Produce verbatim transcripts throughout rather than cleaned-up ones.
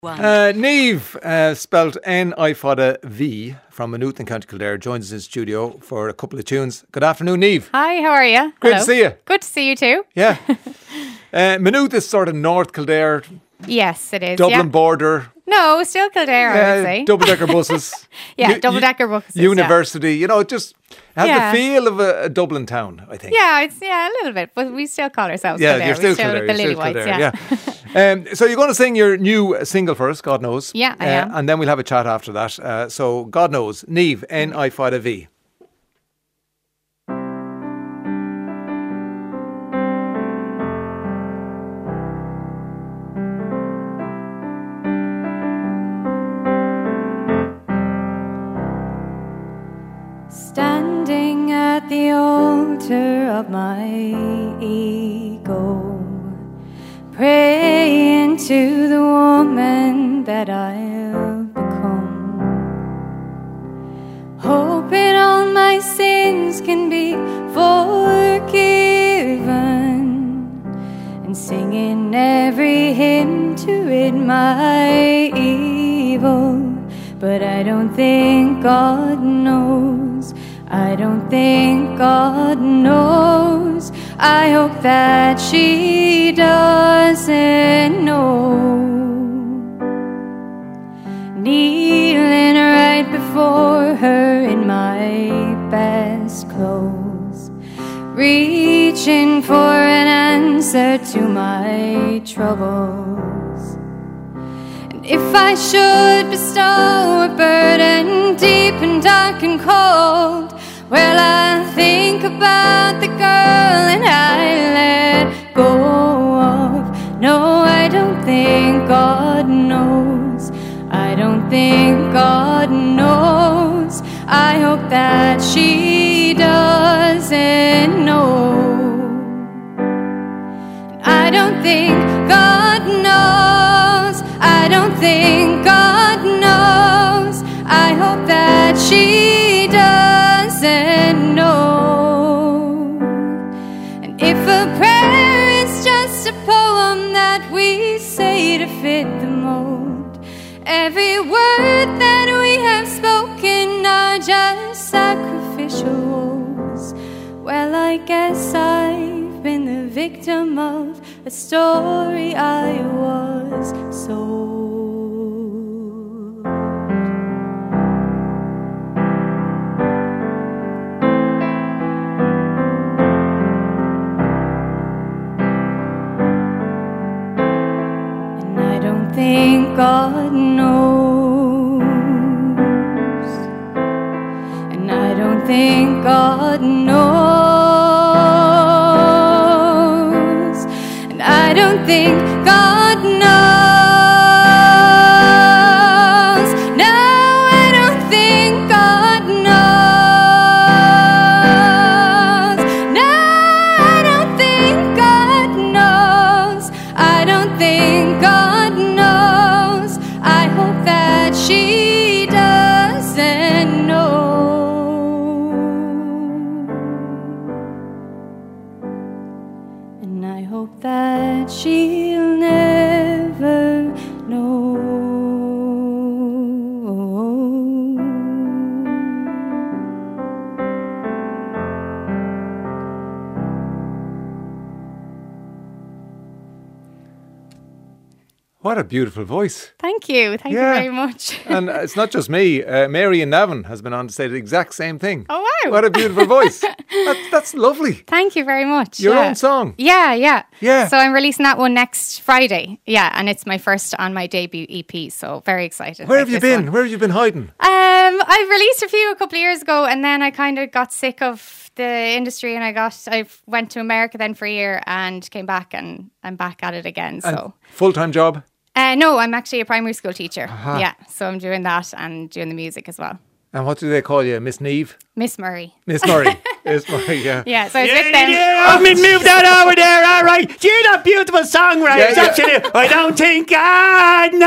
Uh, Niamh, uh, spelled N I Fada V, from Maynooth in County Kildare, joins us in studio for a couple of tunes. Good afternoon, Niamh. Hi, how are you? Great Hello. to see you. Good to see you too. Yeah. uh, Maynooth is sort of North Kildare. Yes, it is. Dublin yeah. border. No, still Kildare, I would say. Double-decker buses. yeah, U- double-decker buses. University, yeah. You know, it just has Yeah. the feel of a, a Dublin town, I think. Yeah, it's yeah, a little bit, but we still call ourselves Yeah, Kildare. you're still We're still Kildare. the You're Lily still Whites, Kildare, yeah. yeah. um, so you're going to sing your new single first, God Knows. Yeah, I uh, am. And then we'll have a chat after that. Uh, so, God Knows, Niamh, N I Fada V. Standing at the altar of my ego, praying to the woman that I'll become, hoping all my sins can be forgiven, and singing every hymn to rid my evil. But I don't think God knows, I don't think God knows. I hope that she doesn't know. Kneeling right before her in my best clothes, reaching for an answer to my troubles. If I should bestow a burden deep and dark and cold, well, I think about the girl and I let go of. No, I don't think God knows, I don't think God knows. I hope that she doesn't know. I don't think God knows, I don't think God knows. I hope that she doesn't know. And if a prayer is just a poem that we say to fit the mold, every word that we have spoken are just sacrificial woes, well, I guess I've been the victim of a story I was sold. And I don't think God knows, and I don't think God knows, and I don't think God knows. No, I don't think God knows. No, I don't think God knows. I don't think God knows. I hope that she doesn't know. And I hope that she'll never know. What a beautiful voice. Thank you. Thank Yeah. you very much. And uh, it's not just me. Uh, Mary in Navan has been on to say the exact same thing. Oh, wow. What a beautiful voice. That, that's lovely. Thank you very much. Your yeah. own song. Yeah, yeah. Yeah. So I'm releasing that one next Friday. Yeah, and it's my first on my debut E P, so very excited. Where about have you this been? one. Where have you been hiding? Um, I released a few a couple of years ago, and then I kind of got sick of the industry, and I got I went to America then for a year and came back, and I'm back at it again. So Full-time job? uh, no, I'm actually a primary school teacher. Aha. Yeah, so I'm doing that and doing the music as well. And what do they call you? Miss Niamh? Miss Murray. Miss Murray. Miss Murray, yeah. Yeah, so I was Yeah, with them. yeah, I mean, move that over there, all right. Do you hear that beautiful song, right? Yeah, It's yeah. actually, I don't think God knows.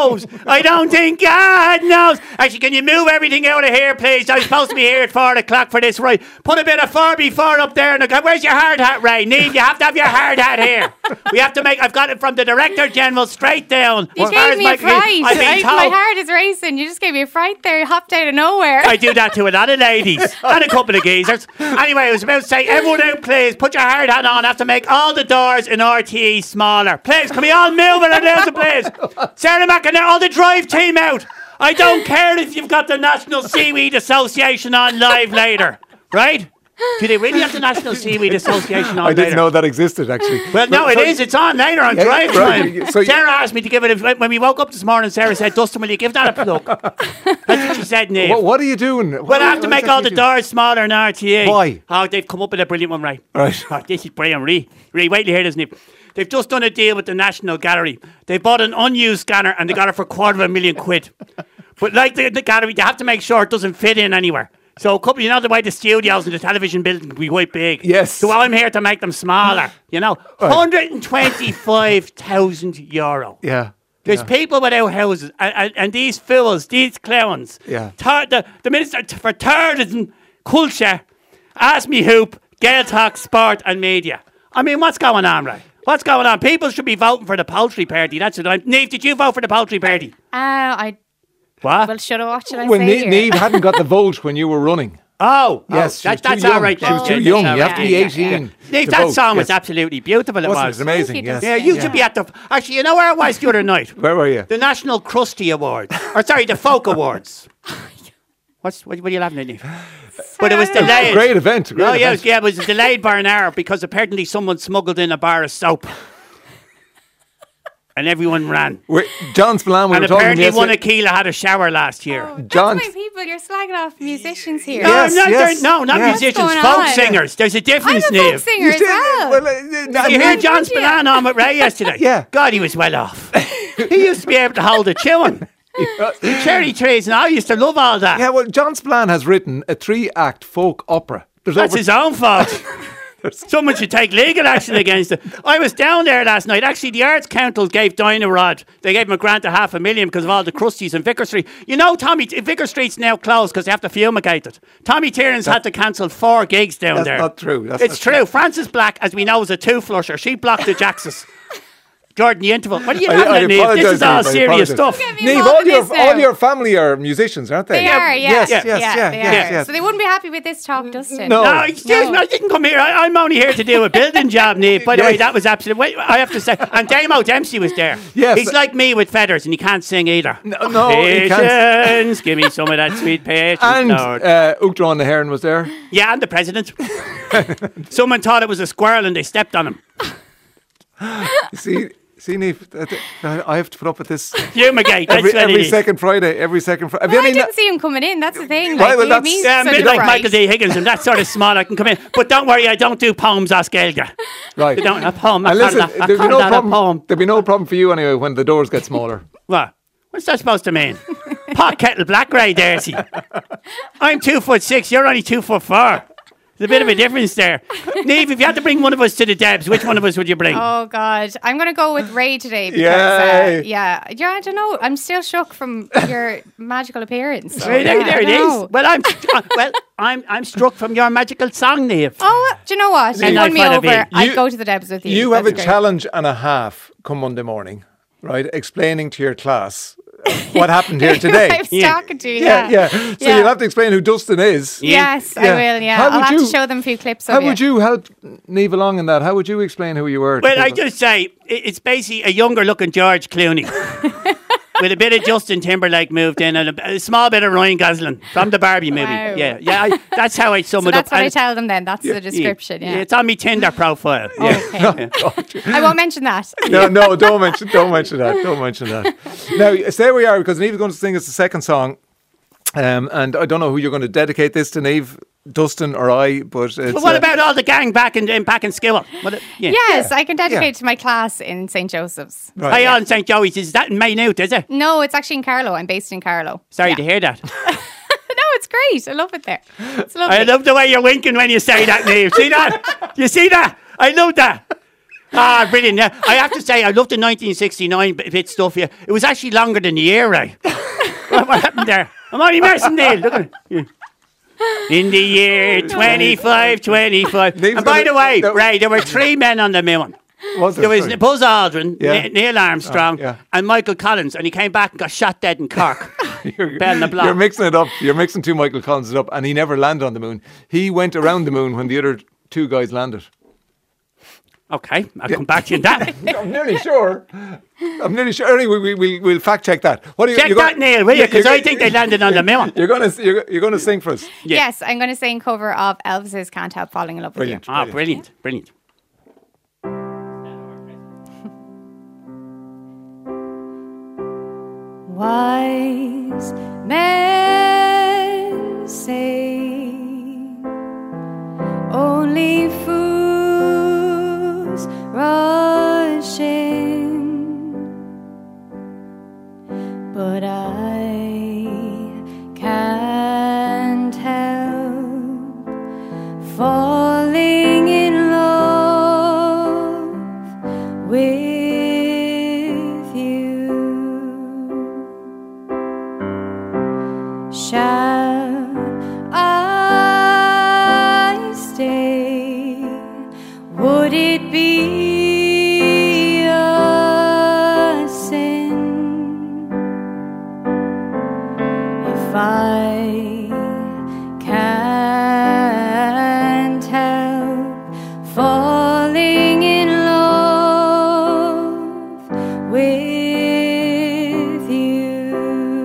knows. I don't think God knows. Actually, can you move everything out of here, please? I'm supposed to be here at four o'clock for this, right? Put a bit of four before up there. And where's your hard hat, Ray? Neve, you have to have your hard hat here. We have to make, I've got it from the Director General straight down. You As far gave as me my- a fright. I've been I, told. my heart is racing. You just gave me a fright there. You hopped out of nowhere. I do that to a lot of ladies and a couple of geezers. Anyway, I was about to say, everyone out, please, put your hard hat on. I have to make all the doors in R T E smaller. Please, can we all move it out the place? Sarah McInerney, all the drive team out. I don't care if you've got the National Seaweed Association on live later, right? Do they really have the National Seaweed Association on I didn't later? know that existed, actually. Well, no, So- it is. It's on later on Yeah, drive right. time. So you- Sarah asked me to give it a... When we woke up this morning, Sarah said, Dustin, will you give that a plug? That's what she said, Niamh. What, what are you doing? Well, I have to make all the doors smaller in R T A. Why? Oh, they've come up with a brilliant one, right? Right. Oh, this is brilliant. Re, re, wait till you hear this, Niamh. They've just done a deal with the National Gallery. They bought an unused scanner and they got it for a quarter of a million quid. But like the, the gallery, they have to make sure it doesn't fit in anywhere. So a couple, you know the way the studios and the television building can be quite big. Yes. So I'm here to make them smaller. You know, one hundred twenty-five thousand euro. Yeah. There's yeah. people without houses, and, and, and these fools, these clowns. Yeah. Third, the, the Minister t- for Tourism, Culture, Ask Me Hoop, Gael Talk, Sport and Media. I mean, what's going on, right? What's going on? People should be voting for the poultry party. That's what I'm... Niamh, did you vote for the poultry party? Uh, I What? well, should I? What should I When say Ne- here? Neve hadn't got the vote when you were running. Oh, Yes, oh, she was that, too that's young. all right. She then. was too Yeah, young. that's You all have to right. be yeah, eighteen. Niamh, to that vote. song was Yes. absolutely beautiful. It Wasn't was. it amazing? He Yes. does Yeah, you Yeah. should be at the... Actually, you know where I was the other night? Where were you? The National Krusty Awards. Or sorry, the Folk Awards. What's, what, what are you laughing at, Niamh? But it was delayed. Great event. Great Oh, yeah, it event. was, yeah, it was delayed by an hour because apparently someone smuggled in a bar of soap. And everyone ran. We're, John Spillane, we And were talking apparently one yesterday. Aquila had a shower last year. Oh, that's John- why people, you're slagging off musicians here. No, Yes, no, yes, they're- no, not yes. musicians, What's folk going on? singers. There's a I'm difference, a folk Niamh. singer as well. Well, uh, You hear John Would you? Spillane on with Ray yesterday? Yeah. God, he was well off. He used to be able to hold a tune. Cherry trees, and I used to love all that. Yeah, well, John Spillane has written a three-act folk opera. There's That's over- his own fault. Someone should take legal action against it. I was down there last night. Actually, the Arts Council gave Dynarod, they gave him a grant of half a million because of all the crusties in Vicar Street. You know, Tommy, Vicar Street's now closed because they have to fumigate it. Tommy Tiernan had to cancel four gigs down That's there. not true. That's it's not true. true. Frances Black, as we know, is a two-flusher. She blocked the Jackses. Jordan, the interval. What are you I- laughing I at, Niamh? This apologise, is all Niamh, I serious apologise. stuff. Get me Niamh, involved all in your, this now. all your family are musicians, aren't they? They are, yeah. Yes, yeah, yes, yeah, yeah, they yes, are. yes. So they wouldn't be happy with this talk, Dustin. No. No, excuse me, I didn't come here. I, I'm only here to do a building job, Niamh. By the Yeah. way, that was absolutely... Wait, I have to say... And Damo Dempsey was there. Yes. He's like me with feathers and he can't sing either. No, no, he can't. Patience, give me some of that sweet patience, And Lord. uh, Uachtaráin na Heron was there. Yeah, and the president. Someone thought it was a squirrel and they stepped on him. See, see, Niamh, that- that- I have to put up with this Fumigate, that's every, what every it is. second Friday. Every second Friday. Have Well, you I any? didn't see him coming in. That's the thing. Right, Like, well, he that's- means Yeah, I'm a such bit a like fright. Michael D. Higgins and that sort of small I can come in. But don't worry, I don't do poems as Gaeilge. Right. They don't, a poem, I And call listen, that, I there'll be call no that a problem. poem. There'll be no problem for you anyway when the doors get smaller. What? What's that supposed to mean? Pot kettle black, Ray Darcy. I'm two foot six. You're only two foot four. There's a bit of a difference there. Niamh, if you had to bring one of us to the Debs, which one of us would you bring? Oh God, I'm gonna go with Ray today because Yay. uh, yeah, yeah, I don't know. I'm still shook from your magical appearance. So, Right, there, yeah, there I it don't is. know. Well, I'm uh, well, I'm I'm struck from your magical song, Niamh. Oh, do you know what? You And won I me find it over. big. I'd You- go to the Debs with you. You have That's a great. challenge and a half come Monday morning, right? Explaining to your class what happened here today. I was Yeah. talking to you. yeah, Yeah, yeah. So Yeah. you'll have to explain who Dustin is. Yes, I Yeah. will. Yeah, How I'll would have you- to show them a few clips of How you. would you help Niamh along in that? How would you explain who you were? to Well, I people? just say it- it's basically a younger looking George Clooney. With a bit of Justin Timberlake moved in and a, a small bit of Ryan Gosling from the Barbie movie. Wow. Yeah, yeah, I, that's how I sum So it that's up. what I And- tell them. Then that's the description. Yeah. It's on my Tinder profile. Yeah. Okay. I won't mention that. No, no, don't mention, don't mention that. Don't mention that. Now, stay where we are because Niamh's going to sing us the second song, um, and I don't know who you're going to dedicate this to, Niamh, Dustin or I. But, it's, But what uh, about all the gang back in, in back in Skilwell? What, yeah. Yes, I can dedicate Yeah. it to my class in Saint Joseph's. Right. Hey, on Saint Joey's, is that in Maynooth, is it? No, it's actually in Carlow. I'm based in Carlow. Sorry Yeah. to hear that. No, it's great. I love it there. It's lovely. I love the way you're winking when you say that, Niamh. See that? You see that? I love that. Ah, brilliant. Yeah. I have to say, I love the nineteen sixty-nine bit bit stuff here. It was actually longer than the year, right? what, what happened there? I'm only messing, Neil. Look at it. In the year twenty-five twenty-five. Name's And by gonna- the way, no. Ray, there were three men on the moon. Was There was Sorry. Buzz Aldrin, Yeah. Ne- Neil Armstrong, Oh, yeah. and Michael Collins, and he came back and got shot dead in Cork. You're, Ben the Block. you're mixing it up. You're mixing two Michael Collins up, and he never landed on the moon. He went around the moon when the other two guys landed. Okay, I'll come back to you on that. I'm nearly sure. I'm nearly sure. Anyway, we, we, we'll fact check that. What do you, Check you're that, gonna- Neil, will you? Yeah, Because you're I go- think they landed on the moon. You're gonna you're, you're gonna sing for us. Yeah. Yes, I'm going to sing cover of Elvis's Can't Help Falling in Love with You. Brilliant. Ah, brilliant, brilliant. Wise men say only fools rush in, but I can't help falling in love with shall I stay? Would it be a sin if I can't help falling in love with you?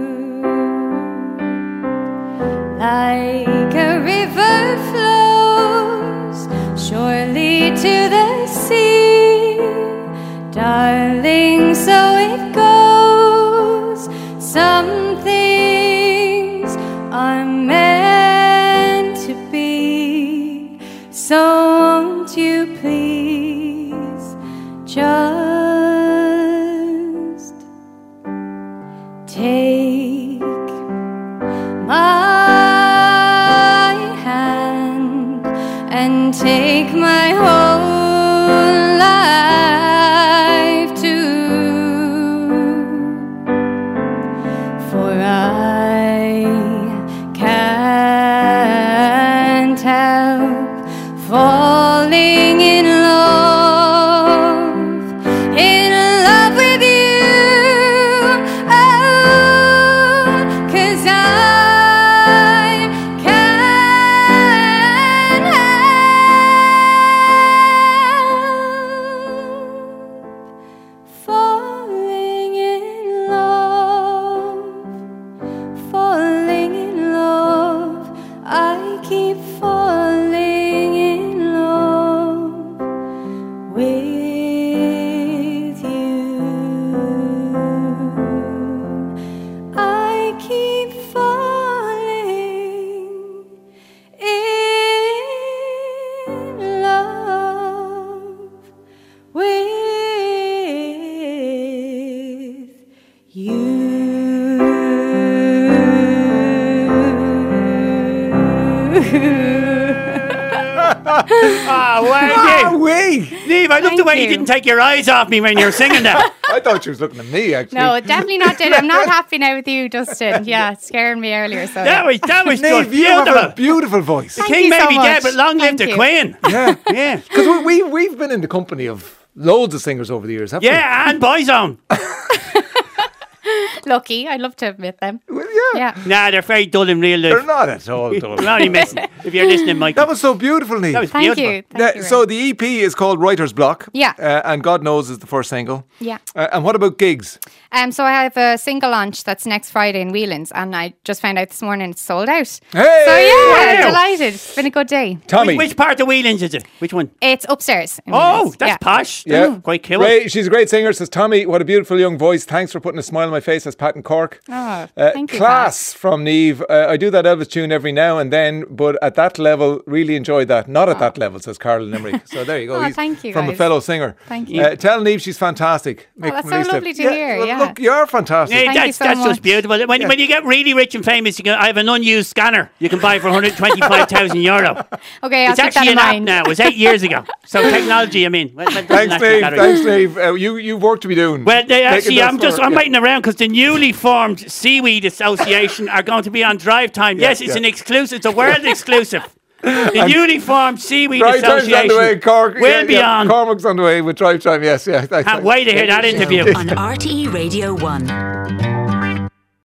Like a river flows surely to the sea, darling, so it goes. Some things are meant to be, so won't you please just take my hand and take my whole life too, for I can't help falling in love, in love with you. Oh, 'cause I can't help falling in love, falling in love. I keep falling in love with you. I keep falling in love with you. Ah, well, Ah, Neve. we. Neve, I love the Thank way you you. didn't take your eyes off me when you were singing that. I thought she was looking at me. Actually, No, definitely not did. I'm not happy now with you, Dustin. Yeah, it's scaring me earlier. So That was, that was Nave, good. you have Beautiful. a beautiful voice. Thank King you may so be much. dead, but long live Thank the you. Queen. Yeah, Yeah. because we, we we've been in the company of loads of singers over the years, haven't Yeah, and Boyzone. Lucky, I'd love to admit them. we? Well, yeah. Yeah. Nah, they're very dull in real They're life. not at all dull. We're only messing. If you're listening, Mike. That was so beautiful, Neve. That was Thank beautiful. you. Thank Yeah, you, so Ray. the E P is called Writer's Block. Yeah. Uh, and God Knows is the first single. Yeah. Uh, and what about gigs? Um, so I have a single launch that's next Friday in Whelan's, and I just found out this morning it's sold out. Hey! So yeah, Wow. delighted. It's been a good day. Tommy. Which, which part of Whelan's is it? Which one? It's upstairs. in Oh, Whelan's. that's yeah. posh. Yeah. Quite cool. Ray, she's a great singer. Says Tommy, what a beautiful young voice. Thanks for putting a smile on my face. That's Pat in Cork. Oh, Uh, thank you. Class from Niamh. Uh, I do that Elvis tune every now and then, but at that level, really enjoyed that. Not at that level, says Carol Limerick. So there you go. Oh, He's thank you, from guys. a fellow singer. Thank you. Uh, tell Niamh she's fantastic. Oh, that's so lovely to hear, well, yeah. Look, you're fantastic. Yeah, Thank you that's so that's much. just beautiful. When, Yeah. when you get really rich and famous, you can, I have an unused scanner you can buy for one hundred twenty-five thousand euro. Okay, I'll It's keep that actually in an app mind. now. It was eight years ago. So technology, I mean. Well, that doesn't Thanks, actually Niamh. matter. Thanks, Niamh. Uh, you, you've work to be doing. Well, they Taking actually, those I'm just, forward, I'm yeah. waiting around because the newly formed Seaweed Association are going to be on Drive Time. Yeah, yes, it's yeah. an exclusive. It's a world exclusive. The newly formed Seaweed Drive Time's Association on the way. Cork, will yeah, be yeah. on. Cormac's on the way with Drive Time. Yes, yeah. Thanks, Can't thanks. wait to hear that interview. On R T E Radio one.